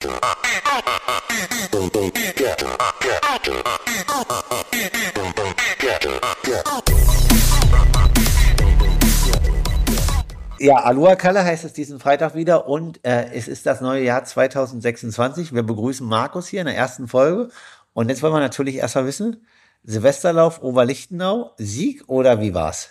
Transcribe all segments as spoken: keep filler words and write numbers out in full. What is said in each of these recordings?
Ja, Aloha Kalle heißt es diesen Freitag wieder und äh, es ist das neue Jahr zweitausendsechsundzwanzig. Wir begrüßen Markus hier in der ersten Folge und jetzt wollen wir natürlich erstmal wissen, Silvesterlauf Oberlichtenau, Sieg oder wie war's?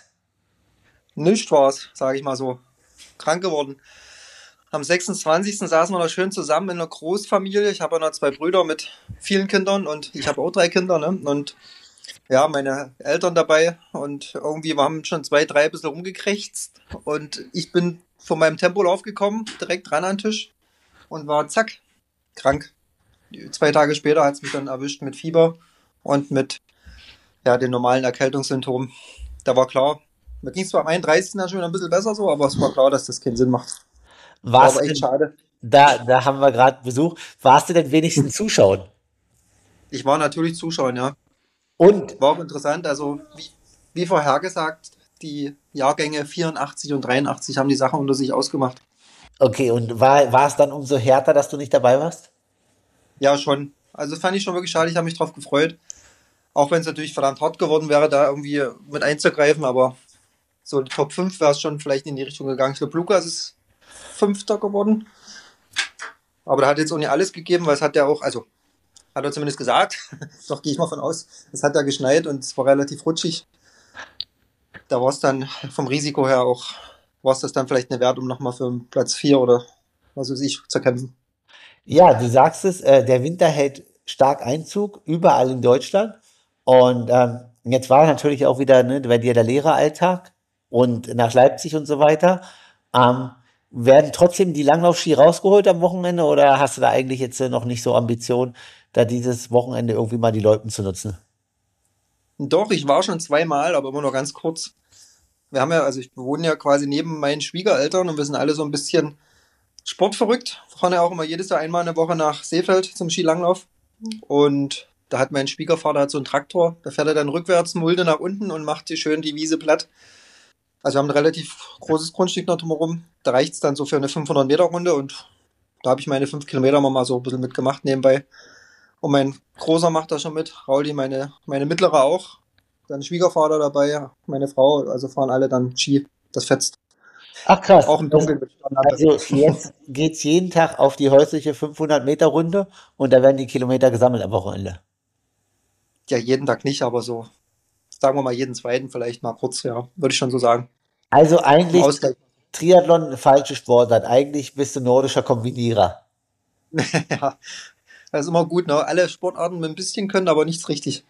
Nicht war's, sage ich mal so. Krank geworden. Am sechsundzwanzigsten saßen wir noch schön zusammen in einer Großfamilie. Ich habe ja noch zwei Brüder mit vielen Kindern und ich habe auch drei Kinder, ne? Und ja, meine Eltern dabei und irgendwie, wir haben schon zwei, drei ein bisschen rumgekrächzt und ich bin von meinem Tempolauf gekommen, direkt ran an den Tisch und war zack, krank. Zwei Tage später hat es mich dann erwischt mit Fieber und mit ja, den normalen Erkältungssymptomen. Da war klar, mir ging es zwar am einunddreißigsten dann schon wieder ein bisschen besser so, aber es war klar, dass das keinen Sinn macht. War Warst aber du echt denn, schade. da, da haben wir gerade Besuch, warst du denn wenigstens zuschauen? Ich war natürlich Zuschauer, ja. Und, War auch interessant, also wie, wie vorhergesagt, die Jahrgänge vierundachtzig und dreiundachtzig haben die Sache unter sich ausgemacht. okay, und war, war es dann umso härter, dass du nicht dabei warst? Ja, schon. Also das fand ich schon wirklich schade, ich habe mich drauf gefreut. Auch wenn es natürlich verdammt hart geworden wäre, da irgendwie mit einzugreifen, aber so die Top fünf wäre es schon vielleicht in die Richtung gegangen. Ich glaube, Lukas ist Fünfter geworden, aber der hat jetzt auch nicht alles gegeben, weil es hat ja auch, also hat er zumindest gesagt, doch gehe ich mal von aus, es hat ja geschneit und es war relativ rutschig. Da war es dann vom Risiko her auch, war es das dann vielleicht nicht wert, um nochmal für Platz vier oder was weiß ich zu kämpfen. Ja, du sagst es, äh, der Winter hält stark Einzug überall in Deutschland. Und ähm, jetzt war natürlich auch wieder ne, bei dir der Lehreralltag und nach Leipzig und so weiter. Ähm, werden trotzdem die Langlaufski rausgeholt am Wochenende oder hast du da eigentlich jetzt äh, noch nicht so Ambition, da dieses Wochenende irgendwie mal die Loipen zu nutzen? Doch, ich war schon zweimal, aber immer nur ganz kurz. Wir haben ja, also ich wohne ja quasi neben meinen Schwiegereltern und wir sind alle so ein bisschen sportverrückt. Fahren ja auch immer jedes Jahr einmal eine Woche nach Seefeld zum Skilanglauf. Und da hat mein Schwiegervater hat so einen Traktor, da fährt er dann rückwärts Mulde nach unten und macht die schön die Wiese platt. Also wir haben ein relativ großes Grundstück noch drumherum. Da reicht es dann so für eine fünfhundert Meter Runde und da habe ich meine fünf Kilometer mal so ein bisschen mitgemacht nebenbei. Und mein Großer macht da schon mit, Rauli, meine, meine Mittlere auch. Dann Schwiegervater dabei, meine Frau, also fahren alle dann Ski. Das fetzt. Ach krass. Auch im Also, Dunkeln mit Stirnlampe. also jetzt geht's jeden Tag auf die häusliche fünfhundert Meter Runde und da werden die Kilometer gesammelt am Wochenende. Ja, jeden Tag nicht, aber so, sagen wir mal jeden zweiten vielleicht mal kurz, ja, würde ich schon so sagen. Also Zum eigentlich Ausgleich. Triathlon eine falsche Sportart. Eigentlich bist du nordischer Kombinierer. Ja, das ist immer gut, ne? Alle Sportarten mit ein bisschen können, aber nichts richtig.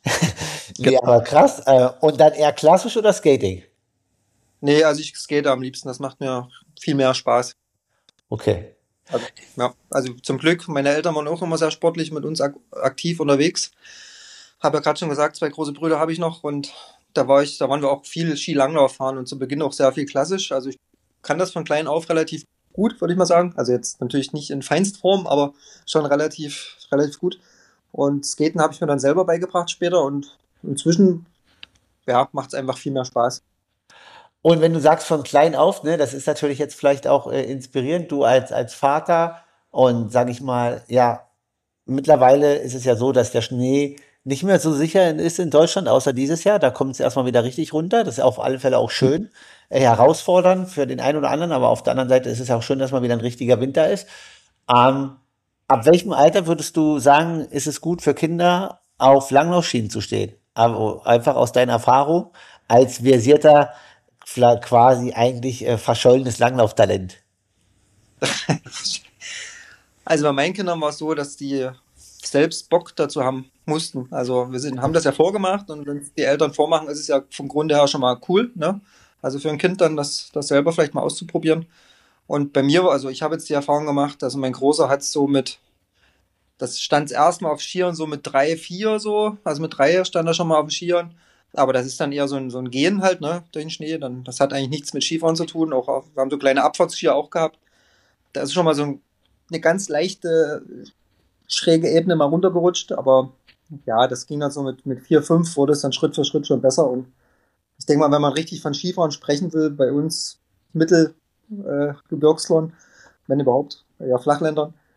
Nee, aber krass. Äh, und dann eher klassisch oder Skating? Nee, also ich skate am liebsten, das macht mir viel mehr Spaß. Okay. Also, ja, also zum Glück, meine Eltern waren auch immer sehr sportlich mit uns ak aktiv unterwegs. Habe ja gerade schon gesagt, zwei große Brüder habe ich noch und da war ich, da waren wir auch viel Skilanglauf fahren und zu Beginn auch sehr viel klassisch. Also ich kann das von klein auf relativ gut, würde ich mal sagen. Also jetzt natürlich nicht in Feinstform, aber schon relativ, relativ gut. Und Skaten habe ich mir dann selber beigebracht später und inzwischen, ja, macht es einfach viel mehr Spaß. Und wenn du sagst von klein auf, ne, das ist natürlich jetzt vielleicht auch äh, inspirierend, du als, als Vater und sag ich mal, ja, mittlerweile ist es ja so, dass der Schnee nicht mehr so sicher ist in Deutschland, außer dieses Jahr. Da kommt es erstmal wieder richtig runter. Das ist auf alle Fälle auch schön, äh, herausfordernd für den einen oder anderen, aber auf der anderen Seite ist es auch schön, dass mal wieder ein richtiger Winter ist. Ähm, ab welchem Alter würdest du sagen, ist es gut für Kinder, auf Langlaufschienen zu stehen? Aber einfach aus deiner Erfahrung als versierter, fla- quasi eigentlich äh, verschollenes Langlauftalent. Also bei meinen Kindern war es so, dass die selbst Bock dazu haben mussten. Also wir sind, haben das ja vorgemacht und wenn es die Eltern vormachen, ist es ja vom Grunde her schon mal cool, ne? Also für ein Kind dann das, das selber vielleicht mal auszuprobieren. Und bei mir, also ich habe jetzt die Erfahrung gemacht, also mein Großer hat so mit, das stand erstmal auf Skiern so mit drei, vier so, also mit drei stand er schon mal auf den Skiern. Aber das ist dann eher so ein, so ein Gehen halt, ne, durch den Schnee. Dann, das hat eigentlich nichts mit Skifahren zu tun. Auch, auf- wir haben so kleine Abfahrtsskier auch gehabt. Da ist schon mal so ein, eine ganz leichte, schräge Ebene mal runtergerutscht. Aber ja, das ging dann so mit, mit vier, fünf wurde es dann Schritt für Schritt schon besser. Und ich denke mal, wenn man richtig von Skifahren sprechen will, bei uns Mittelgebirgslern, äh, Gebirgslern, wenn überhaupt, ja, Flachländern,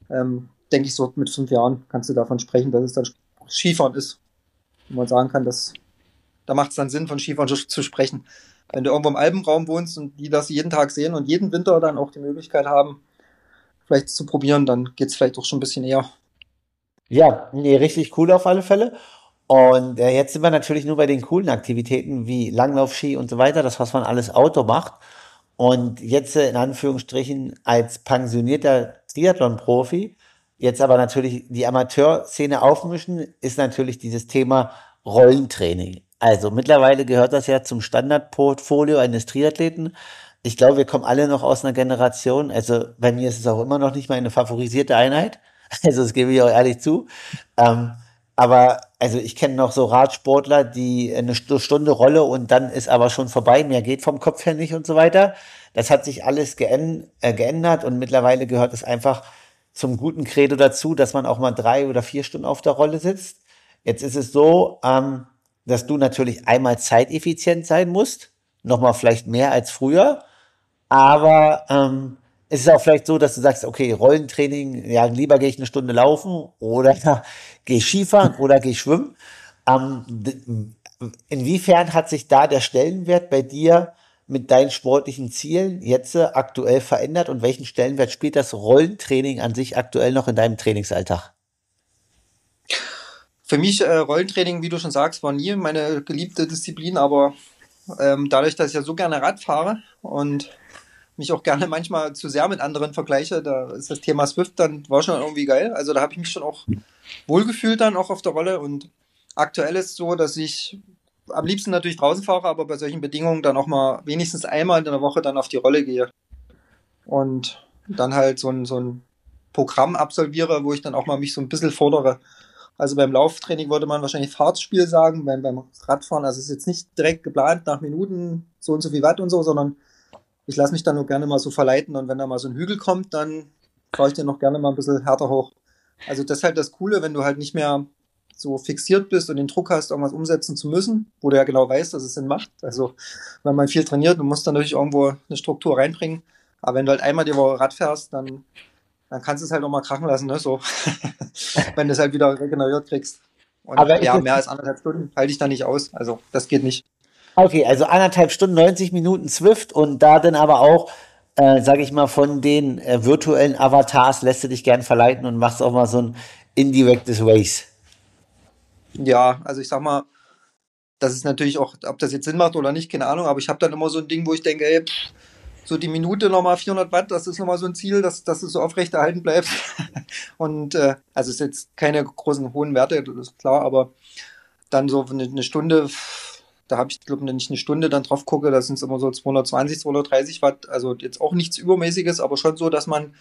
ähm, denke ich, so mit fünf Jahren kannst du davon sprechen, dass es dann Skifahren ist. Wo man sagen kann, dass, da macht es dann Sinn, von Skifahren zu, zu sprechen. Wenn du irgendwo im Alpenraum wohnst und die das jeden Tag sehen und jeden Winter dann auch die Möglichkeit haben, vielleicht zu probieren, dann geht es vielleicht auch schon ein bisschen eher. Ja, nee, richtig cool auf alle Fälle. Und äh, jetzt sind wir natürlich nur bei den coolen Aktivitäten wie Langlaufski und so weiter, das, was man alles Outdoor macht. Und jetzt äh, in Anführungsstrichen als pensionierter Triathlon-Profi, jetzt aber natürlich die Amateurszene aufmischen, ist natürlich dieses Thema Rollentraining. Also mittlerweile gehört das ja zum Standardportfolio eines Triathleten. Ich glaube, wir kommen alle noch aus einer Generation, also bei mir ist es auch immer noch nicht meine favorisierte Einheit, also das gebe ich auch ehrlich zu. Ähm, aber also ich kenne noch so Radsportler, die eine Stu- Stunde Rolle und dann ist aber schon vorbei, mehr geht vom Kopf her nicht und so weiter. Das hat sich alles geän äh, geändert und mittlerweile gehört es einfach zum guten Credo dazu, dass man auch mal drei oder vier Stunden auf der Rolle sitzt. Jetzt ist es so, ähm, dass du natürlich einmal zeiteffizient sein musst, nochmal vielleicht mehr als früher, aber ähm, es ist auch vielleicht so, dass du sagst, okay, Rollentraining, ja, lieber gehe ich eine Stunde laufen oder gehe Skifahren oder gehe schwimmen. Ähm, d- inwiefern hat sich da der Stellenwert bei dir mit deinen sportlichen Zielen jetzt äh, aktuell verändert und welchen Stellenwert spielt das Rollentraining an sich aktuell noch in deinem Trainingsalltag? Für mich äh, Rollentraining, wie du schon sagst, war nie meine geliebte Disziplin, aber ähm, dadurch, dass ich ja so gerne Rad fahre und mich auch gerne manchmal zu sehr mit anderen vergleiche, da ist das Thema Swift dann war schon irgendwie geil. Also da habe ich mich schon auch wohlgefühlt dann auch auf der Rolle und aktuell ist es so, dass ich am liebsten natürlich draußen fahre, aber bei solchen Bedingungen dann auch mal wenigstens einmal in der Woche dann auf die Rolle gehe und dann halt so ein, so ein Programm absolviere, wo ich dann auch mal mich so ein bisschen fordere. Also beim Lauftraining würde man wahrscheinlich Fahrtspiel sagen, beim, beim Radfahren, also es ist jetzt nicht direkt geplant nach Minuten so und so viel Watt und so, sondern ich lasse mich dann nur gerne mal so verleiten und wenn da mal so ein Hügel kommt, dann fahre ich den noch gerne mal ein bisschen härter hoch. Also das ist halt das Coole, wenn du halt nicht mehr so fixiert bist und den Druck hast, irgendwas umsetzen zu müssen, wo du ja genau weißt, dass es Sinn macht. Also wenn man viel trainiert, du musst dann natürlich irgendwo eine Struktur reinbringen. Aber wenn du halt einmal die Woche Rad fährst, dann, dann kannst du es halt auch mal krachen lassen, ne? So, wenn du es halt wieder regeneriert kriegst. Und Aber ist ja, es, mehr als anderthalb Stunden halte ich da nicht aus. Also das geht nicht. okay, also anderthalb Stunden, neunzig Minuten Zwift und da dann aber auch, äh, sage ich mal, von den äh, virtuellen Avatars lässt du dich gern verleiten und machst auch mal so ein indirektes Race. Ja, also ich sag mal, das ist natürlich auch, ob das jetzt Sinn macht oder nicht, keine Ahnung, aber ich habe dann immer so ein Ding, wo ich denke, ey, pff, so die Minute nochmal vierhundert Watt, das ist nochmal so ein Ziel, dass, dass es so aufrechterhalten bleibt. Und äh, also es ist jetzt keine großen hohen Werte, das ist klar, aber dann so eine, eine Stunde, pff, da habe ich, glaube ich, wenn ich eine Stunde dann drauf gucke, das sind immer so zweihundertzwanzig, zweihundertdreißig Watt, also jetzt auch nichts Übermäßiges, aber schon so, dass man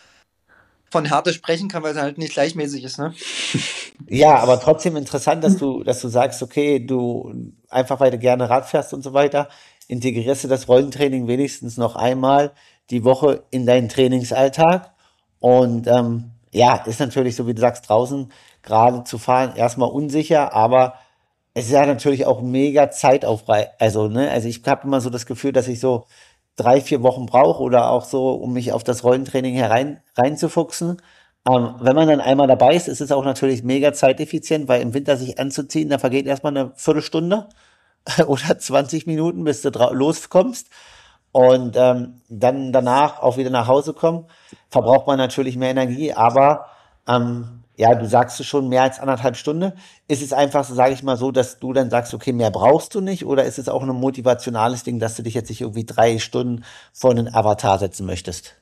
von Härte sprechen kann, weil es halt nicht gleichmäßig ist, ne? Ja, aber trotzdem interessant, dass du, dass du sagst, okay, du einfach weil du gerne Rad fährst und so weiter, integrierst du das Rollentraining wenigstens noch einmal die Woche in deinen Trainingsalltag. Und ähm, ja, ist natürlich, so wie du sagst, draußen gerade zu fahren, erstmal unsicher, aber es ist ja natürlich auch mega zeitaufreibend. Also, ne, also ich habe immer so das Gefühl, dass ich so drei, vier Wochen brauche oder auch so, um mich auf das Rollentraining herein reinzufuchsen. Ähm, wenn man dann einmal dabei ist, ist es auch natürlich mega zeiteffizient, weil im Winter sich anzuziehen, da vergeht erstmal eine Viertelstunde oder zwanzig Minuten, bis du dra- loskommst. Und ähm, dann danach auch wieder nach Hause kommen, verbraucht man natürlich mehr Energie, aber ähm, ja, du sagst es schon, mehr als anderthalb Stunden. Ist es einfach so, sage ich mal so, dass du dann sagst, okay, mehr brauchst du nicht? Oder ist es auch ein motivationales Ding, dass du dich jetzt nicht irgendwie drei Stunden vor einen Avatar setzen möchtest?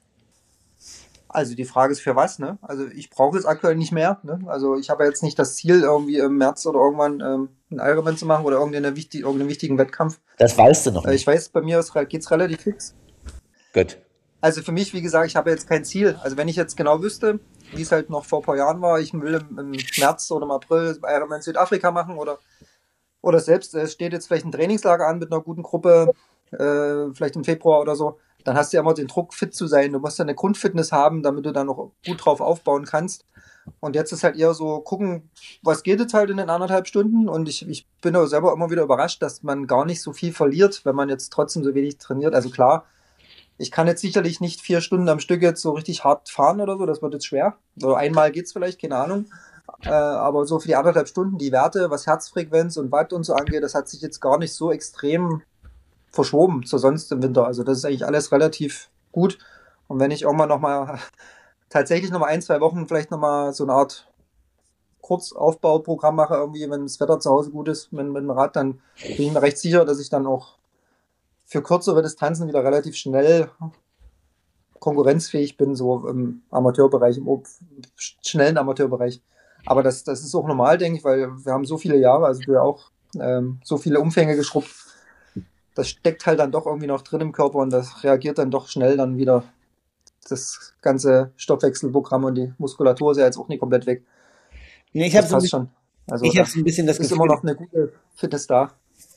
Also die Frage ist für was, ne? Also ich brauche es aktuell nicht mehr, ne? Also ich habe jetzt nicht das Ziel, irgendwie im März oder irgendwann ähm, einen Ironman zu machen oder irgendeinen, wichtig, irgendeinen wichtigen Wettkampf. Das weißt du noch Äh, ich nicht. weiß, bei mir geht es relativ fix. Gut. Also für mich, wie gesagt, ich habe jetzt kein Ziel. Also wenn ich jetzt genau wüsste, wie es halt noch vor ein paar Jahren war, ich will im, im März oder im April Ironman Südafrika machen oder, oder selbst, es steht jetzt vielleicht ein Trainingslager an mit einer guten Gruppe, äh, vielleicht im Februar oder so, dann hast du ja immer den Druck, fit zu sein. Du musst ja eine Grundfitness haben, damit du da noch gut drauf aufbauen kannst. Und jetzt ist halt eher so, gucken, was geht jetzt halt in den anderthalb Stunden. Und ich, ich bin auch selber immer wieder überrascht, dass man gar nicht so viel verliert, wenn man jetzt trotzdem so wenig trainiert. Also klar, Ich kann jetzt sicherlich nicht vier Stunden am Stück jetzt so richtig hart fahren oder so, das wird jetzt schwer. So einmal geht's vielleicht, keine Ahnung. Äh, aber so für die anderthalb Stunden die Werte, was Herzfrequenz und Watt und so angeht, das hat sich jetzt gar nicht so extrem verschoben zu sonst im Winter. Also das ist eigentlich alles relativ gut. Und wenn ich irgendwann nochmal tatsächlich nochmal ein, zwei Wochen vielleicht nochmal so eine Art Kurzaufbauprogramm mache, irgendwie, wenn das Wetter zu Hause gut ist mit, mit dem Rad, dann bin ich mir recht sicher, dass ich dann auch für kürzere Distanzen wieder relativ schnell konkurrenzfähig bin, so im Amateurbereich, im schnellen Amateurbereich. Aber das, das ist auch normal, denke ich, weil wir haben so viele Jahre, also du ja auch, ähm, so viele Umfänge geschrubbt. Das steckt halt dann doch irgendwie noch drin im Körper und das reagiert dann doch schnell dann wieder. Das ganze Stoffwechselprogramm und die Muskulatur ist ja jetzt auch nicht komplett weg. Nee, ich habe Das so, ein passt bi- schon. Also ich hab da so ein bisschen das ist immer Gefühl, noch eine gute Fitness da.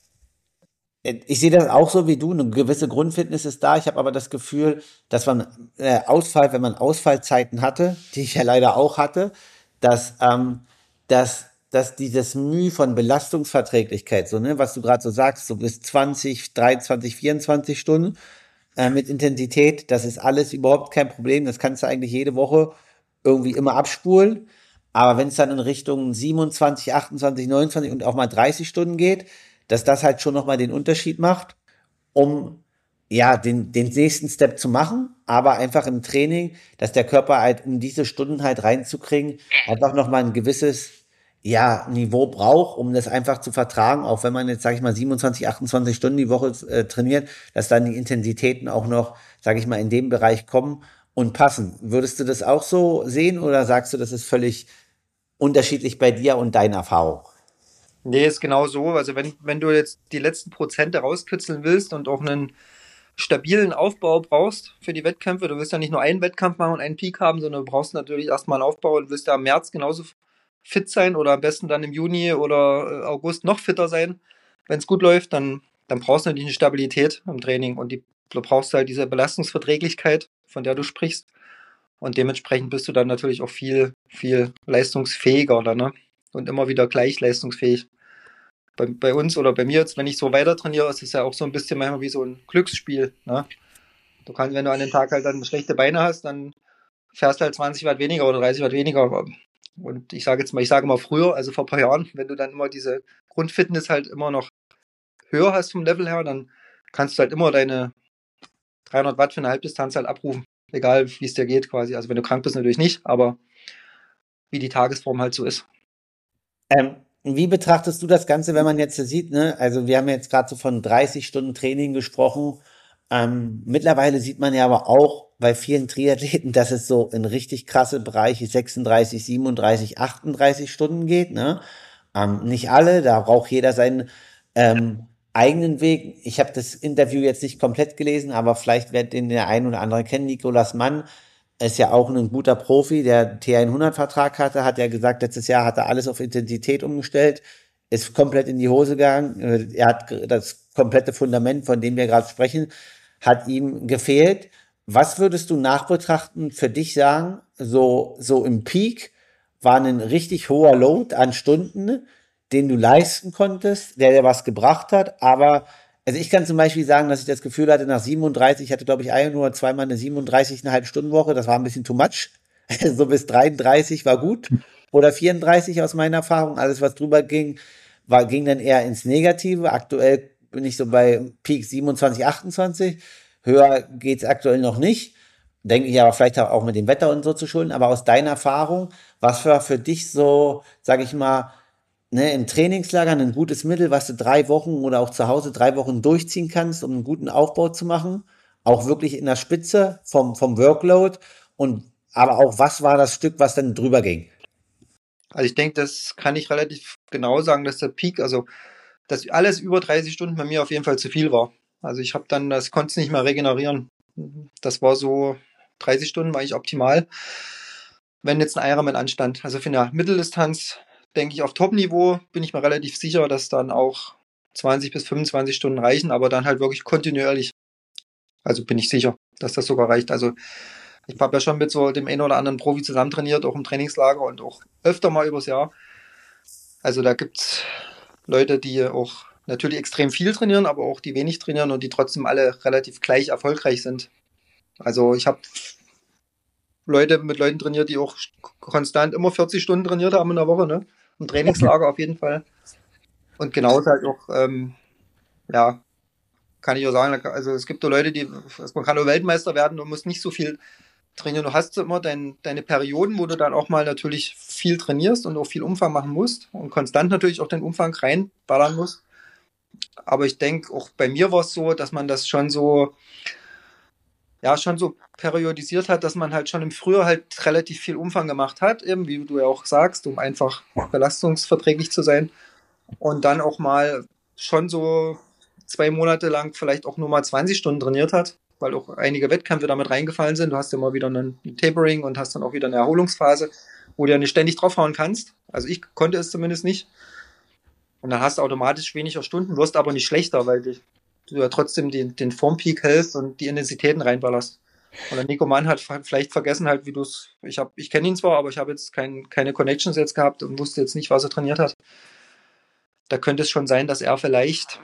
äh, ich sehe das auch so wie du, eine gewisse Grundfitness ist da. Ich habe aber das Gefühl, dass man äh, Ausfall, wenn man Ausfallzeiten hatte, die ich ja leider auch hatte, dass, ähm, dass, dass dieses Mühe von Belastungsverträglichkeit, so, ne, was du gerade so sagst, so bis zwanzig, dreiundzwanzig, vierundzwanzig Stunden äh, mit Intensität, das ist alles überhaupt kein Problem. Das kannst du eigentlich jede Woche irgendwie immer abspulen. Aber wenn es dann in Richtung siebenundzwanzig, achtundzwanzig, neunundzwanzig und auch mal dreißig Stunden geht, dass das halt schon nochmal den Unterschied macht, um ja, den, den nächsten Step zu machen, aber einfach im Training, dass der Körper halt, um diese Stunden halt reinzukriegen, einfach nochmal ein gewisses, ja, Niveau braucht, um das einfach zu vertragen, auch wenn man jetzt, sage ich mal, siebenundzwanzig, achtundzwanzig Stunden die Woche äh, trainiert, dass dann die Intensitäten auch noch, sage ich mal, in dem Bereich kommen und passen. Würdest du das auch so sehen oder sagst du, das ist völlig unterschiedlich bei dir und deiner Erfahrung? Nee, ist genau so. Also wenn, wenn du jetzt die letzten Prozente rauskitzeln willst und auch einen stabilen Aufbau brauchst für die Wettkämpfe, du willst ja nicht nur einen Wettkampf machen und einen Peak haben, sondern du brauchst natürlich erstmal einen Aufbau und willst ja im März genauso fit sein oder am besten dann im Juni oder äh, August noch fitter sein. Wenn es gut läuft, dann, dann brauchst du natürlich eine Stabilität im Training und die, du brauchst halt diese Belastungsverträglichkeit, von der du sprichst. Und dementsprechend bist du dann natürlich auch viel, viel leistungsfähiger, dann, ne? Und immer wieder gleich leistungsfähig. Bei, bei uns oder bei mir jetzt, wenn ich so weiter trainiere, ist es ja auch so ein bisschen manchmal wie so ein Glücksspiel. Ne? Du kannst, wenn du an dem Tag halt dann schlechte Beine hast, dann fährst du halt zwanzig Watt weniger oder dreißig Watt weniger. Und ich sage jetzt mal, ich sage mal früher, also vor ein paar Jahren, wenn du dann immer diese Grundfitness halt immer noch höher hast vom Level her, dann kannst du halt immer deine dreihundert Watt für eine Halbdistanz halt abrufen. Egal, wie es dir geht quasi. Also wenn du krank bist, natürlich nicht, aber wie die Tagesform halt so ist. Ähm, wie betrachtest du das Ganze, wenn man jetzt so sieht, ne? Also wir haben jetzt gerade so von dreißig Stunden Training gesprochen. Ähm, mittlerweile sieht man ja aber auch bei vielen Triathleten, dass es so in richtig krasse Bereiche sechsunddreißig, siebenunddreißig, achtunddreißig Stunden geht, ne? Ähm, nicht alle, da braucht jeder seinen ähm, eigenen Weg. Ich habe das Interview jetzt nicht komplett gelesen, aber vielleicht wird den der ein oder andere kennen. Nicolas Mann ist ja auch ein guter Profi, der T hundert-Vertrag hatte, hat ja gesagt, letztes Jahr hat er alles auf Intensität umgestellt, ist komplett in die Hose gegangen. Äh, Er hat das komplette Fundament, von dem wir gerade sprechen, hat ihm gefehlt. Was würdest du nachbetrachten für dich sagen, so, so im Peak war ein richtig hoher Load an Stunden, den du leisten konntest, der dir was gebracht hat, aber also ich kann zum Beispiel sagen, dass ich das Gefühl hatte, nach siebenunddreißig, ich hatte glaube ich ein oder zweimal eine siebenunddreißig Komma fünf Stunden Woche, das war ein bisschen too much. So bis dreiunddreißig war gut. Oder vierunddreißig aus meiner Erfahrung. Alles, was drüber ging, war, ging dann eher ins Negative. Aktuell bin ich so bei Peak siebenundzwanzig, achtundzwanzig. Höher geht's aktuell noch nicht. Denke ich aber vielleicht auch mit dem Wetter und so zu schulden. Aber aus deiner Erfahrung, was war für dich so, sag ich mal, ne, im Trainingslager ein gutes Mittel, was du drei Wochen oder auch zu Hause drei Wochen durchziehen kannst, um einen guten Aufbau zu machen? Auch wirklich in der Spitze vom, vom Workload. Und aber auch, was war das Stück, was dann drüber ging? Also ich denke, das kann ich relativ genau sagen, dass der Peak, also dass alles über dreißig Stunden bei mir auf jeden Fall zu viel war. Also ich habe dann, das konnte es nicht mehr regenerieren. Das war so, dreißig Stunden war ich optimal, wenn jetzt ein Ironman anstand. Also für eine Mitteldistanz, denke ich, auf Top-Niveau bin ich mir relativ sicher, dass dann auch zwanzig bis fünfundzwanzig Stunden reichen, aber dann halt wirklich kontinuierlich. Also bin ich sicher, dass das sogar reicht. Also ich habe ja schon mit so dem einen oder anderen Profi zusammen trainiert, auch im Trainingslager und auch öfter mal übers Jahr. Also da gibt's Leute, die auch natürlich extrem viel trainieren, aber auch die wenig trainieren und die trotzdem alle relativ gleich erfolgreich sind. Also ich habe Leute mit Leuten trainiert, die auch konstant immer vierzig Stunden trainiert haben in der Woche, ne? Im Trainingslager auf jeden Fall. Und genauso halt auch, ähm, ja, kann ich auch sagen, also es gibt so Leute, die, also man kann nur Weltmeister werden und muss nicht so viel trainieren. Du hast immer dein, deine Perioden, wo du dann auch mal natürlich viel trainierst und auch viel Umfang machen musst und konstant natürlich auch den Umfang reinballern musst. Aber ich denke, auch bei mir war es so, dass man das schon so, ja, schon so periodisiert hat, dass man halt schon im Frühjahr halt relativ viel Umfang gemacht hat, eben wie du ja auch sagst, um einfach belastungsverträglich zu sein. Und dann auch mal schon so zwei Monate lang vielleicht auch nur mal zwanzig Stunden trainiert hat, weil auch einige Wettkämpfe damit reingefallen sind. Du hast ja mal wieder ein Tapering und hast dann auch wieder eine Erholungsphase, wo du ja nicht ständig draufhauen kannst. Also ich konnte es zumindest nicht. Und dann hast du automatisch weniger Stunden, wirst aber nicht schlechter, weil du ja trotzdem den, den Formpeak hältst und die Intensitäten reinballerst. Und der Nico Mann hat vielleicht vergessen halt, wie du es, ich habe, ich kenne ihn zwar, aber ich habe jetzt kein, keine Connections jetzt gehabt und wusste jetzt nicht, was er trainiert hat. Da könnte es schon sein, dass er vielleicht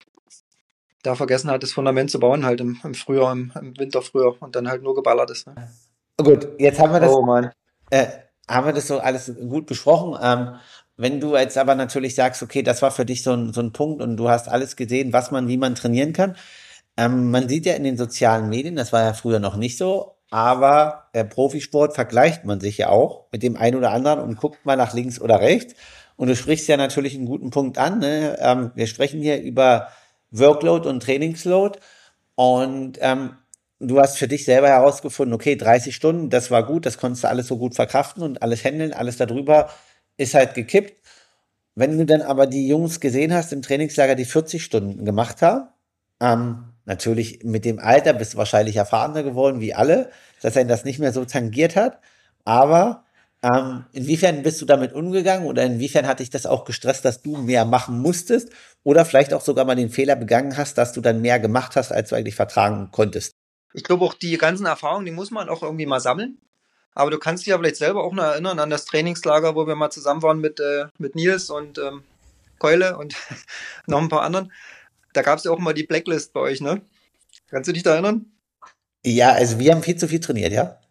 da vergessen hat, das Fundament zu bauen, halt im, im Frühjahr, im, im Winter früher und dann halt nur geballert ist. Ne? Gut, jetzt haben wir das, Oh Mann. äh, haben wir das so alles gut besprochen. Ähm, wenn du jetzt aber natürlich sagst, okay, das war für dich so ein, so ein Punkt und du hast alles gesehen, was man, wie man trainieren kann. Ähm, man sieht ja in den sozialen Medien, das war ja früher noch nicht so, aber äh, Profisport vergleicht man sich ja auch mit dem einen oder anderen und guckt mal nach links oder rechts. Und du sprichst ja natürlich einen guten Punkt an. Ne? Ähm, wir sprechen hier über Workload und Trainingsload. Und ähm, du hast für dich selber herausgefunden, okay, dreißig Stunden, das war gut, das konntest du alles so gut verkraften und alles handeln, alles darüber ist halt gekippt. Wenn du dann aber die Jungs gesehen hast im Trainingslager, die vierzig Stunden gemacht haben, ähm, natürlich mit dem Alter bist du wahrscheinlich erfahrener geworden wie alle, dass er das nicht mehr so tangiert hat. Aber ähm, inwiefern bist du damit umgegangen oder inwiefern hat dich das auch gestresst, dass du mehr machen musstest oder vielleicht auch sogar mal den Fehler begangen hast, dass du dann mehr gemacht hast, als du eigentlich vertragen konntest? Ich glaube auch die ganzen Erfahrungen, die muss man auch irgendwie mal sammeln. Aber du kannst dich ja vielleicht selber auch noch erinnern an das Trainingslager, wo wir mal zusammen waren mit, äh, mit Nils und ähm, Keule und noch ein paar anderen. Da gab es ja auch mal die Blacklist bei euch, ne? Kannst du dich da erinnern? Ja, also wir haben viel zu viel trainiert, ja.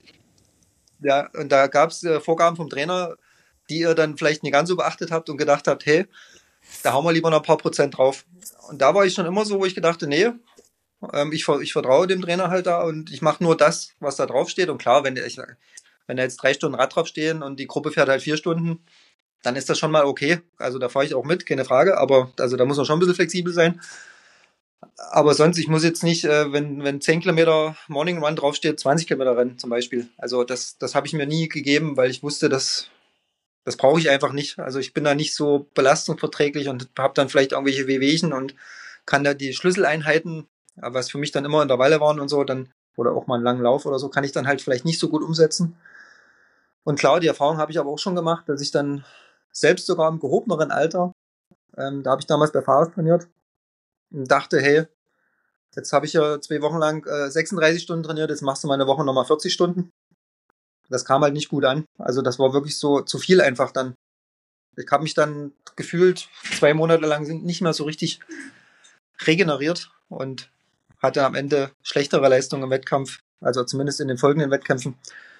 Ja, und da gab es äh, Vorgaben vom Trainer, die ihr dann vielleicht nicht ganz so beachtet habt und gedacht habt, hey, da hauen wir lieber noch ein paar Prozent drauf. Und da war ich schon immer so, wo ich gedachte, nee, ähm, ich, ich vertraue dem Trainer halt da und ich mache nur das, was da drauf steht. Und klar, wenn, ich, wenn da jetzt drei Stunden Rad drauf stehen und die Gruppe fährt halt vier Stunden, dann ist das schon mal okay. Also da fahre ich auch mit, keine Frage, aber also da muss man schon ein bisschen flexibel sein. Aber sonst, ich muss jetzt nicht, äh, wenn, wenn zehn Kilometer Morning Run draufsteht, zwanzig Kilometer rennen zum Beispiel. Also das, das habe ich mir nie gegeben, weil ich wusste, dass das brauche ich einfach nicht. Also ich bin da nicht so belastungsverträglich und habe dann vielleicht irgendwelche Wehwehchen und kann da die Schlüsseleinheiten, was für mich dann immer Intervalle waren und so, dann oder auch mal einen langen Lauf oder so, kann ich dann halt vielleicht nicht so gut umsetzen. Und klar, die Erfahrung habe ich aber auch schon gemacht, dass ich dann selbst sogar im gehobeneren Alter, ähm, da habe ich damals bei Fahrrad trainiert und dachte, hey, jetzt habe ich ja zwei Wochen lang äh, sechsunddreißig Stunden trainiert, jetzt machst du mal eine Woche nochmal vierzig Stunden. Das kam halt nicht gut an. Also das war wirklich so zu viel einfach dann. Ich habe mich dann gefühlt zwei Monate lang nicht mehr so richtig regeneriert und hatte am Ende schlechtere Leistungen im Wettkampf, also zumindest in den folgenden Wettkämpfen,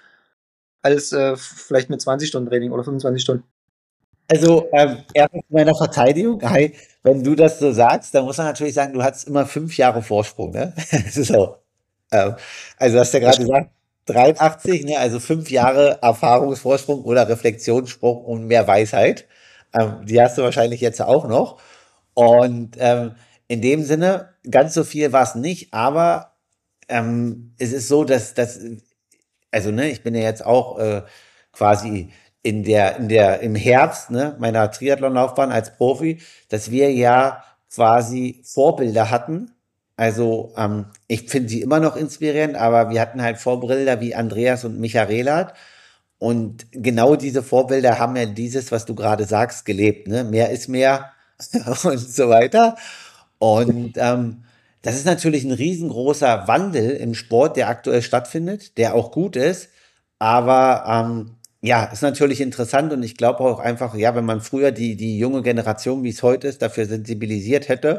als äh, vielleicht mit zwanzig Stunden Training oder fünfundzwanzig Stunden. Also, ähm, erstens zu meiner Verteidigung, hi, wenn du das so sagst, dann muss man natürlich sagen, du hattest immer fünf Jahre Vorsprung, ne? So. Ähm, also, du hast ja Das gerade gesagt, dreiundachtzig, ne? Also fünf Jahre Erfahrungsvorsprung oder Reflexionssprung und mehr Weisheit. Ähm, die hast du wahrscheinlich jetzt auch noch. Und ähm, in dem Sinne, ganz so viel war es nicht, aber ähm, es ist so, dass, dass also ne, ich bin ja jetzt auch äh, quasi in der, in der, im Herbst ne, meiner Triathlonlaufbahn als Profi, dass wir ja quasi Vorbilder hatten. Also ähm, ich finde sie immer noch inspirierend, aber wir hatten halt Vorbilder wie Andreas und Micha Rehlert. Und genau diese Vorbilder haben ja dieses, was du gerade sagst, gelebt. Ne? Mehr ist mehr und so weiter. Und ähm, das ist natürlich ein riesengroßer Wandel im Sport, der aktuell stattfindet, der auch gut ist. Aber ähm, ja, ist natürlich interessant und ich glaube auch einfach, ja, wenn man früher die, die junge Generation, wie es heute ist, dafür sensibilisiert hätte,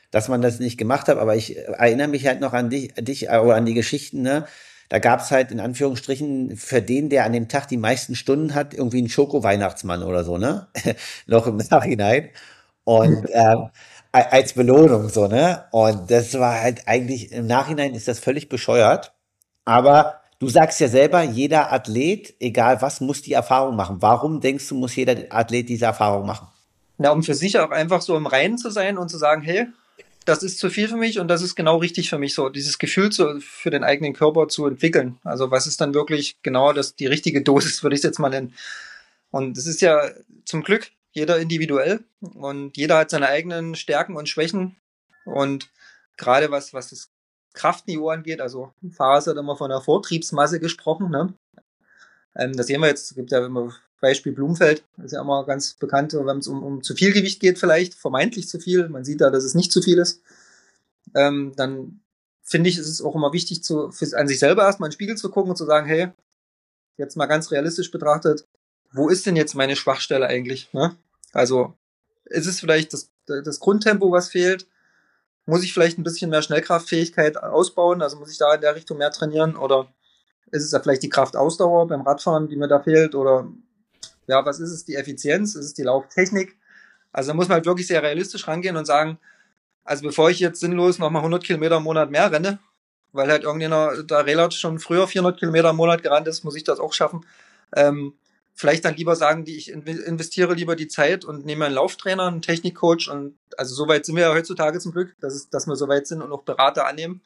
dass man das nicht gemacht hat, aber ich erinnere mich halt noch an dich, dich äh, oder an die Geschichten, ne? Da gab es halt in Anführungsstrichen für den, der an dem Tag die meisten Stunden hat, irgendwie einen Schoko-Weihnachtsmann oder so, ne? Noch im Nachhinein. Und ähm, a- als Belohnung so, ne? Und das war halt eigentlich, im Nachhinein ist das völlig bescheuert. Aber du sagst ja selber, jeder Athlet, egal was, muss die Erfahrung machen. Warum denkst du, muss jeder Athlet diese Erfahrung machen? Na, um für sich auch einfach so im Reinen zu sein und zu sagen, hey, das ist zu viel für mich und das ist genau richtig für mich, so dieses Gefühl zu, für den eigenen Körper zu entwickeln. Also was ist dann wirklich genau das, die richtige Dosis, würde ich es jetzt mal nennen. Und es ist ja zum Glück jeder individuell und jeder hat seine eigenen Stärken und Schwächen. Und gerade was, was das Kraftniveau angeht, also Fares hat immer von der Vortriebsmasse gesprochen, ne? Ähm, das sehen wir jetzt, es gibt ja immer Beispiel Blumfeld, das ist ja immer ganz bekannt, wenn es um, um zu viel Gewicht geht vielleicht, vermeintlich zu viel, man sieht da, dass es nicht zu viel ist, ähm, dann finde ich, ist es auch immer wichtig, zu, für, an sich selber erstmal in den Spiegel zu gucken und zu sagen, hey, jetzt mal ganz realistisch betrachtet, wo ist denn jetzt meine Schwachstelle eigentlich? Ne? Also ist es vielleicht das, das Grundtempo, was fehlt? Muss ich vielleicht ein bisschen mehr Schnellkraftfähigkeit ausbauen? Also muss ich da in der Richtung mehr trainieren? Oder ist es ja vielleicht die Kraftausdauer beim Radfahren, die mir da fehlt? Oder ja, was ist es? Die Effizienz? Ist es die Lauftechnik? Also da muss man halt wirklich sehr realistisch rangehen und sagen, also bevor ich jetzt sinnlos nochmal hundert Kilometer im Monat mehr renne, weil halt irgendjemand da relativ schon früher vierhundert Kilometer im Monat gerannt ist, muss ich das auch schaffen. Ähm, vielleicht dann lieber sagen, die ich investiere lieber die Zeit und nehme einen Lauftrainer, einen Technikcoach und also soweit sind wir ja heutzutage zum Glück, dass, es, dass wir soweit sind und auch Berater annehmen.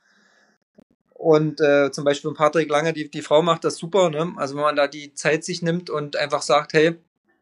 Und äh, zum Beispiel ein Patrick Lange, die, die Frau macht das super, ne? Also wenn man da die Zeit sich nimmt und einfach sagt, hey,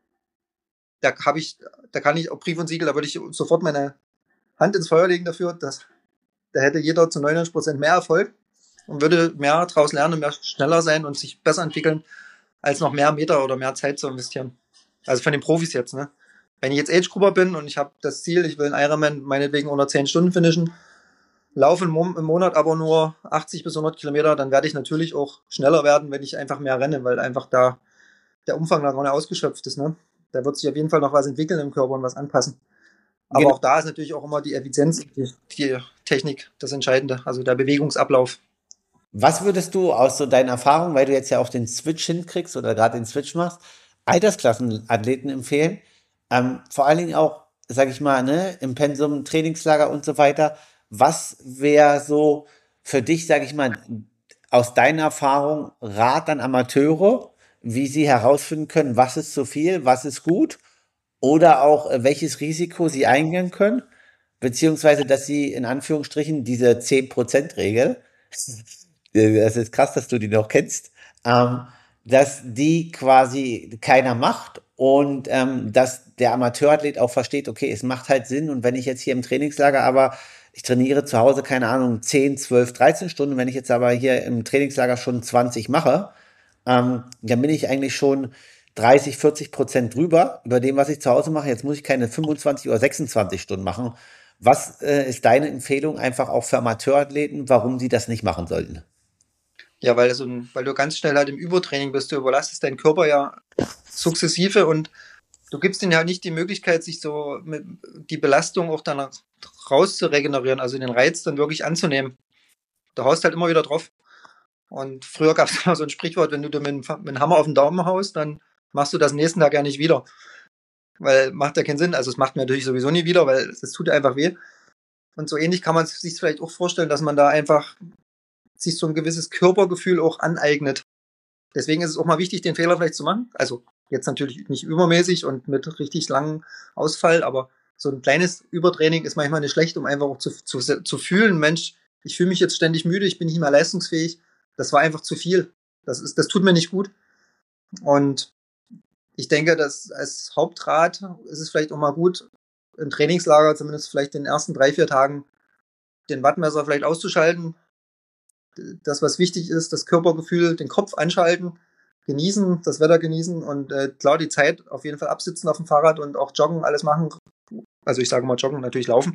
da habe ich, da kann ich auch Brief und Siegel, da würde ich sofort meine Hand ins Feuer legen dafür, dass da hätte jeder zu neunundneunzig Prozent mehr Erfolg und würde mehr daraus lernen, mehr schneller sein und sich besser entwickeln, als noch mehr Meter oder mehr Zeit zu investieren. Also von den Profis jetzt, ne? Wenn ich jetzt Age-Grupper bin und ich habe das Ziel, ich will einen Ironman meinetwegen unter zehn Stunden finishen, laufe im Monat aber nur achtzig bis hundert Kilometer, dann werde ich natürlich auch schneller werden, wenn ich einfach mehr renne, weil einfach da der Umfang da noch nicht ausgeschöpft ist, ne? Da wird sich auf jeden Fall noch was entwickeln im Körper und was anpassen. Aber Genau. auch da ist natürlich auch immer die Effizienz, die, die Technik das Entscheidende, also der Bewegungsablauf. Was würdest du aus so deinen Erfahrungen, weil du jetzt ja auch den Switch hinkriegst oder gerade den Switch machst, Altersklassenathleten empfehlen? Ähm, vor allen Dingen auch, sag ich mal, ne, im Pensum, Trainingslager und so weiter. Was wäre so für dich, sag ich mal, aus deiner Erfahrung Rat an Amateure, wie sie herausfinden können, was ist zu viel, was ist gut oder auch äh, welches Risiko sie eingehen können, beziehungsweise dass sie in Anführungsstrichen diese zehn Prozent Regel, das ist krass, dass du die noch kennst, ähm, dass die quasi keiner macht und ähm, dass der Amateurathlet auch versteht, okay, es macht halt Sinn und wenn ich jetzt hier im Trainingslager aber ich trainiere zu Hause, keine Ahnung, zehn, zwölf, dreizehn Stunden, wenn ich jetzt aber hier im Trainingslager schon zwanzig mache, ähm, dann bin ich eigentlich schon dreißig, vierzig Prozent drüber über dem, was ich zu Hause mache. Jetzt muss ich keine fünfundzwanzig oder sechsundzwanzig Stunden machen. Was äh, ist deine Empfehlung einfach auch für Amateurathleten, warum sie das nicht machen sollten? Ja, weil, so ein, weil du ganz schnell halt im Übertraining bist, du überlastest deinen Körper ja sukzessive und du gibst ihnen ja nicht die Möglichkeit, sich so mit die Belastung auch dann raus zu regenerieren, also den Reiz dann wirklich anzunehmen. Du haust halt immer wieder drauf. Und früher gab es immer so ein Sprichwort, wenn du dir mit, mit einem Hammer auf den Daumen haust, dann machst du das nächsten Tag ja nicht wieder. Weil macht ja keinen Sinn. Also es macht mir natürlich sowieso nie wieder, weil es tut einfach weh. Und so ähnlich kann man sich vielleicht auch vorstellen, dass man da einfach sich so ein gewisses Körpergefühl auch aneignet. Deswegen ist es auch mal wichtig, den Fehler vielleicht zu machen. Also jetzt natürlich nicht übermäßig und mit richtig langem Ausfall, aber so ein kleines Übertraining ist manchmal nicht schlecht, um einfach auch zu, zu, zu fühlen, Mensch, ich fühle mich jetzt ständig müde, ich bin nicht mehr leistungsfähig. Das war einfach zu viel. Das ist, das tut mir nicht gut. Und ich denke, dass als Hauptrat ist es vielleicht auch mal gut, im Trainingslager zumindest vielleicht in den ersten drei, vier Tagen den Wattmesser vielleicht auszuschalten. Das, was wichtig ist, das Körpergefühl, den Kopf anschalten, genießen, das Wetter genießen und äh, klar die Zeit auf jeden Fall absitzen auf dem Fahrrad und auch joggen, alles machen. Also ich sage mal joggen, natürlich laufen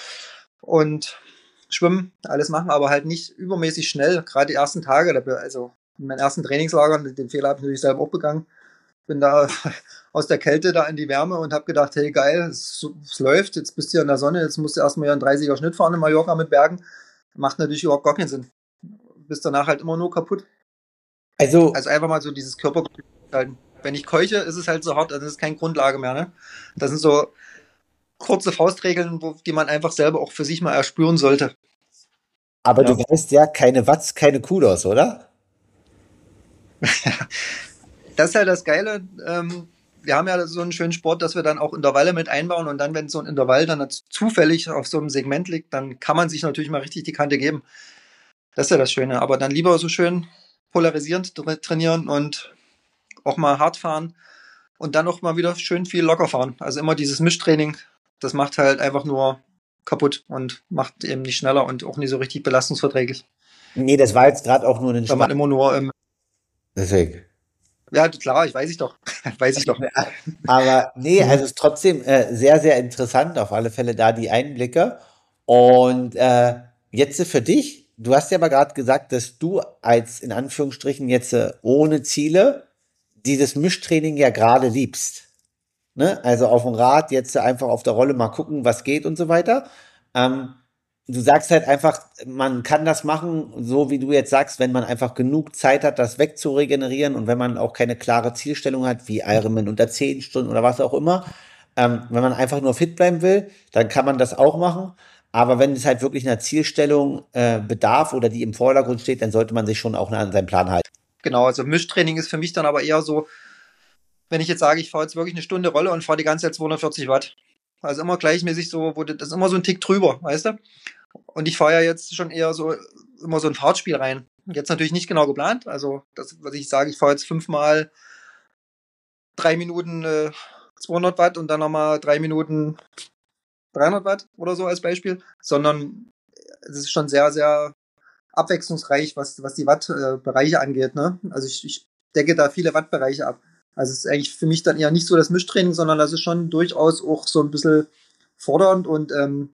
und schwimmen, alles machen, aber halt nicht übermäßig schnell. Gerade die ersten Tage, also in meinen ersten Trainingslagern, den Fehler habe ich natürlich selber auch begangen, bin da aus der Kälte da in die Wärme und habe gedacht, hey geil, es, es läuft, jetzt bist du ja in der Sonne, jetzt musst du erstmal ja einen dreißiger Schnitt fahren in Mallorca mit Bergen. Macht natürlich überhaupt gar keinen Sinn. Bist danach halt immer nur kaputt. Also, Also einfach mal so dieses Körpergefühl halten. Wenn ich keuche, ist es halt so hart, also das ist keine Grundlage mehr. Ne? Das sind so kurze Faustregeln, wo, die man einfach selber auch für sich mal erspüren sollte. aber du Ja. weißt ja, keine Watts, keine Kudos, oder? Das ist halt das Geile. Ähm, wir haben ja so einen schönen Sport, dass wir dann auch Intervalle mit einbauen und dann, wenn so ein Intervall dann zufällig auf so einem Segment liegt, dann kann man sich natürlich mal richtig die Kante geben. Das ist ja das Schöne. Aber dann lieber so schön polarisierend trainieren und auch mal hart fahren und dann auch mal wieder schön viel locker fahren. Also immer dieses Mischtraining, das macht halt einfach nur kaputt und macht eben nicht schneller und auch nicht so richtig belastungsverträglich. Nee, das war jetzt gerade auch nur ein Wenn man Spaß. immer nur, ähm, Deswegen. ja klar, ich weiß ich doch, weiß ich doch. Aber nee, also es ist trotzdem äh, sehr, sehr interessant, auf alle Fälle da die Einblicke. Und äh, jetzt für dich, du hast ja aber gerade gesagt, dass du als in Anführungsstrichen jetzt äh, ohne Ziele dieses Mischtraining ja gerade liebst. Ne? Also auf dem Rad jetzt einfach auf der Rolle mal gucken, was geht und so weiter. Ähm, Du sagst halt einfach, man kann das machen, so wie du jetzt sagst, wenn man einfach genug Zeit hat, das wegzuregenerieren und wenn man auch keine klare Zielstellung hat, wie Ironman unter zehn Stunden oder was auch immer. Ähm, wenn man einfach nur fit bleiben will, dann kann man das auch machen. Aber wenn es halt wirklich einer Zielstellung äh, bedarf oder die im Vordergrund steht, dann sollte man sich schon auch an seinen Plan halten. Genau, also Mischtraining ist für mich dann aber eher so, wenn ich jetzt sage, ich fahre jetzt wirklich eine Stunde Rolle und fahre die ganze Zeit zweihundertvierzig Watt. Also immer gleichmäßig so, wo das ist immer so ein Tick drüber, weißt du? Und ich fahre ja jetzt schon eher so immer so ein Fahrtspiel rein. Jetzt natürlich nicht genau geplant. Also, das, was ich sage, ich fahre jetzt fünfmal drei Minuten äh, zweihundert Watt und dann nochmal drei Minuten dreihundert Watt oder so als Beispiel, sondern es ist schon sehr, sehr abwechslungsreich, was, was die Wattbereiche äh, angeht. Ne? Also ich, ich decke da viele Wattbereiche ab. Also es ist eigentlich für mich dann eher nicht so das Mischtraining, sondern das ist schon durchaus auch so ein bisschen fordernd und ähm,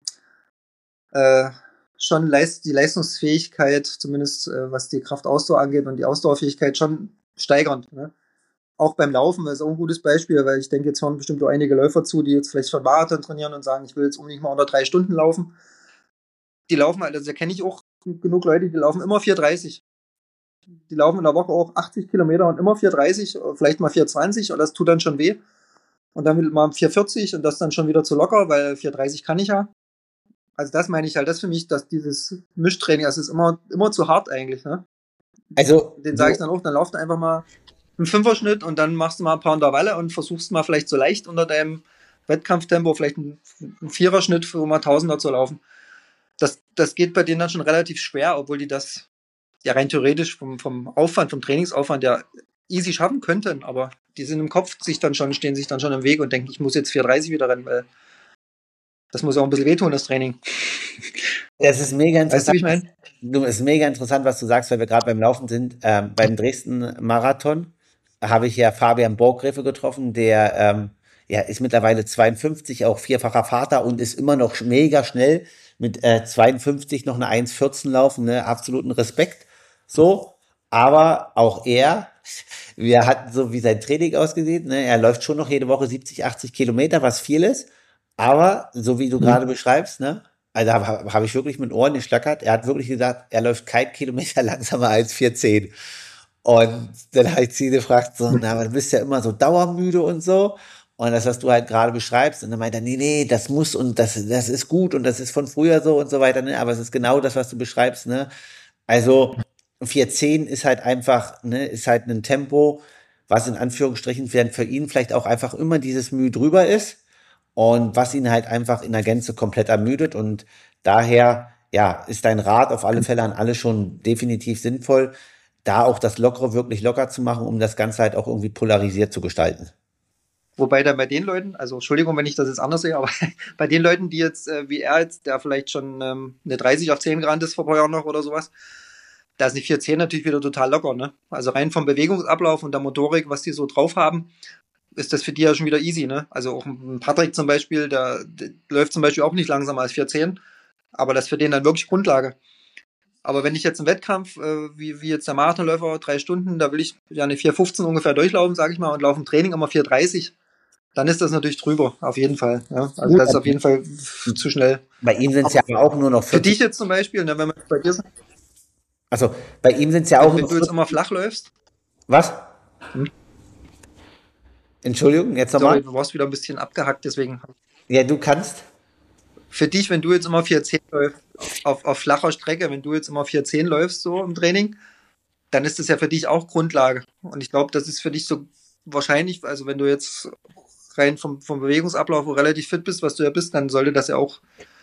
äh, schon leist, die Leistungsfähigkeit, zumindest äh, was die Kraftausdauer angeht und die Ausdauerfähigkeit schon steigernd. Ne? Auch beim Laufen ist auch ein gutes Beispiel, weil ich denke, jetzt hören bestimmt auch einige Läufer zu, die jetzt vielleicht schon Marathon trainieren und sagen, ich will jetzt unbedingt mal unter drei Stunden laufen. Die laufen, also da kenne ich auch genug Leute, die laufen immer vier dreißig. Die laufen in der Woche auch achtzig Kilometer und immer vier dreißig, vielleicht mal vier zwanzig und das tut dann schon weh. Und dann mal vier vierzig und das dann schon wieder zu locker, weil vier dreißig kann ich ja. Also das meine ich halt, das für mich, dass dieses Mischtraining, das ist immer, immer zu hart eigentlich. Ne? Also, Den sage ich du, dann auch, dann lauf einfach mal einen Fünferschnitt und dann machst du mal ein paar Intervalle und versuchst mal vielleicht so leicht unter deinem Wettkampftempo vielleicht einen, einen Viererschnitt, um mal Tausender zu laufen. Das, das geht bei denen dann schon relativ schwer, obwohl die das ja rein theoretisch vom, vom Aufwand, vom Trainingsaufwand ja easy schaffen könnten, aber die sind im Kopf sich dann schon, stehen sich dann schon im Weg und denken, ich muss jetzt vier dreißig wieder rennen, weil das muss auch ein bisschen wehtun, das Training. es ist mega Weißt du, interessant. wie ich meine? Du, es ist mega interessant, was du sagst, weil wir gerade beim Laufen sind. Ähm, beim Dresden-Marathon habe ich ja Fabian Borggreve getroffen, der ähm, ja, ist mittlerweile zweiundfünfzig, auch vierfacher Vater und ist immer noch mega schnell mit äh, zweiundfünfzig noch eine eins vierzehn laufen, ne? Absoluten Respekt. So, aber auch er, wir hatten so wie sein Training ausgesehen, ne? Er läuft schon noch jede Woche siebzig, achtzig Kilometer, was viel ist. Aber so wie du gerade beschreibst, ne? Also habe hab hab ich wirklich mit Ohren geschlackert. Er hat wirklich gesagt, er läuft kein Kilometer langsamer als vier zehn. Und dann habe ich sie gefragt, so, na, aber du bist ja immer so dauermüde und so. Und das, was du halt gerade beschreibst, und dann meint er, nee, nee, das muss und das, das ist gut und das ist von früher so und so weiter, ne? Aber es ist genau das, was du beschreibst, ne? Also vier zehn ist halt einfach, ne, ist halt ein Tempo, was in Anführungsstrichen für für ihn vielleicht auch einfach immer dieses Mühe drüber ist und was ihn halt einfach in der Gänze komplett ermüdet und daher, ja, ist dein Rat auf alle Fälle an alle schon definitiv sinnvoll, da auch das Lockere wirklich locker zu machen, um das Ganze halt auch irgendwie polarisiert zu gestalten. Wobei dann bei den Leuten, also Entschuldigung, wenn ich das jetzt anders sehe, aber bei den Leuten, die jetzt, äh, wie er jetzt, der vielleicht schon ähm, eine dreißig auf zehn gerannt ist vor ein paar Jahren noch oder sowas, da ist eine vier zehn natürlich wieder total locker, ne? Also rein vom Bewegungsablauf und der Motorik, was die so drauf haben, ist das für die ja schon wieder easy, ne? Also auch ein Patrick zum Beispiel, der, der läuft zum Beispiel auch nicht langsamer als vier zehn, aber das ist für den dann wirklich Grundlage. Aber wenn ich jetzt einen Wettkampf, äh, wie, wie jetzt der Marathonläufer, drei Stunden, da will ich ja eine vier fünfzehn ungefähr durchlaufen, sage ich mal, und laufe im Training immer vier dreißig, dann ist das natürlich drüber, auf jeden Fall. Ja? Also Gut, das ist auf jeden Fall zu schnell. bei ihm sind es ja Aber aber auch nur noch für vierzig. dich jetzt zum Beispiel, ne, wenn wir bei dir sind, Also bei ihm sind es ja auch wenn, wenn nur du jetzt vierzig. immer flach läufst, Was? hm, Entschuldigung, jetzt nochmal? sorry, du warst wieder ein bisschen abgehackt, deswegen Ja, du kannst. für dich, wenn du jetzt immer vier zehn läufst, auf, auf flacher Strecke, wenn du jetzt immer vier zehn läufst so im Training, dann ist das ja für dich auch Grundlage. Und ich glaube, das ist für dich so wahrscheinlich, also wenn du jetzt rein vom, vom Bewegungsablauf relativ fit bist, was du ja bist, dann sollte das ja auch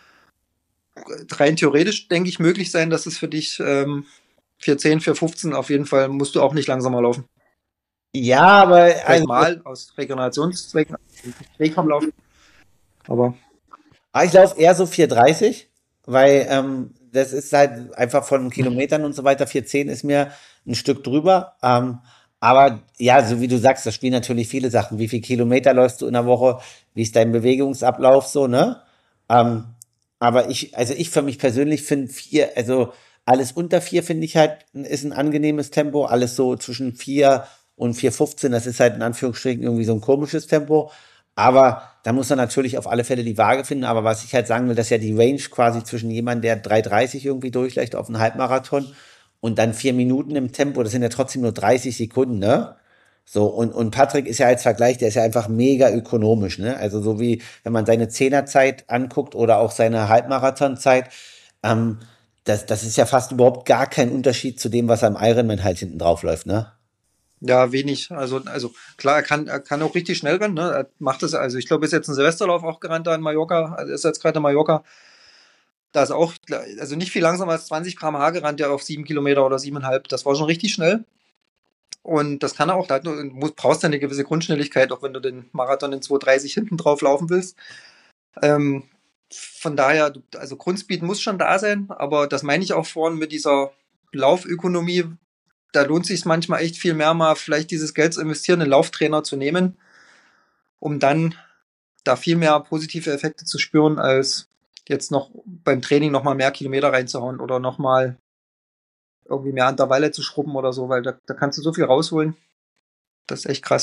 rein theoretisch, denke ich, möglich sein, dass es für dich ähm, vier zehn, vier fünfzehn auf jeden Fall musst du auch nicht langsamer laufen. Ja, aber Vielleicht also, mal aus Regenerationszwecken, Weg vom Laufen. Aber ah, ich laufe eher so vier dreißig, weil ähm, das ist halt einfach von Kilometern und so weiter. vier zehn ist mir ein Stück drüber. Ähm, aber ja, so wie du sagst, da spielen natürlich viele Sachen. Wie viel Kilometer läufst du in der Woche? Wie ist dein Bewegungsablauf so, ne? Ähm, aber ich, also ich für mich persönlich finde vier, also alles unter vier finde ich halt, ist ein angenehmes Tempo. Alles so zwischen vier und vier fünfzehn, das ist halt in Anführungsstrichen irgendwie so ein komisches Tempo. Aber da muss er natürlich auf alle Fälle die Waage finden. Aber was ich halt sagen will, dass ja die Range quasi zwischen jemandem, der drei dreißig irgendwie durchläuft auf einen Halbmarathon und dann vier Minuten im Tempo, das sind ja trotzdem nur dreißig Sekunden, ne? So, und, und Patrick ist ja als Vergleich, der ist ja einfach mega ökonomisch, ne? Also so wie, wenn man seine Zehnerzeit anguckt oder auch seine Halbmarathonzeit, ähm, das, das ist ja fast überhaupt gar kein Unterschied zu dem, was am Ironman halt hinten drauf läuft, ne? ja, wenig. Also, also klar, er kann, er kann auch richtig schnell rennen. Ne? Er macht das, also ich glaube, er ist jetzt ein Silvesterlauf auch gerannt da in Mallorca. Also er ist jetzt gerade in Mallorca. Da ist auch, also nicht viel langsamer als zwanzig Kilometer pro Stunde gerannt, der auf sieben Kilometer oder siebeneinhalb. Das war schon richtig schnell. Und das kann er auch, da du musst, brauchst ja eine gewisse Grundschnelligkeit, auch wenn du den Marathon in zwei dreißig hinten drauf laufen willst. Ähm, von daher, du- also Grundspeed muss schon da sein, aber das meine ich auch vorhin mit dieser Laufökonomie. Da lohnt sich manchmal echt viel mehr, mal vielleicht dieses Geld zu investieren, einen Lauftrainer zu nehmen, um dann da viel mehr positive Effekte zu spüren, als jetzt noch beim Training nochmal mehr Kilometer reinzuhauen oder nochmal irgendwie mehr Intervalle zu schrubben oder so, weil da, da kannst du so viel rausholen. Das ist echt krass.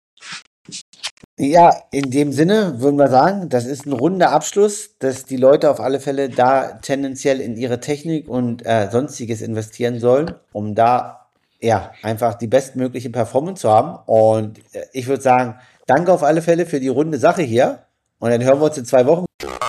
Ja, in dem Sinne würden wir sagen, das ist ein runder Abschluss, dass die Leute auf alle Fälle da tendenziell in ihre Technik und äh, sonstiges investieren sollen, um da ja einfach die bestmögliche Performance zu haben. Und äh, ich würde sagen, danke auf alle Fälle für die runde Sache hier. Und dann hören wir uns in zwei Wochen.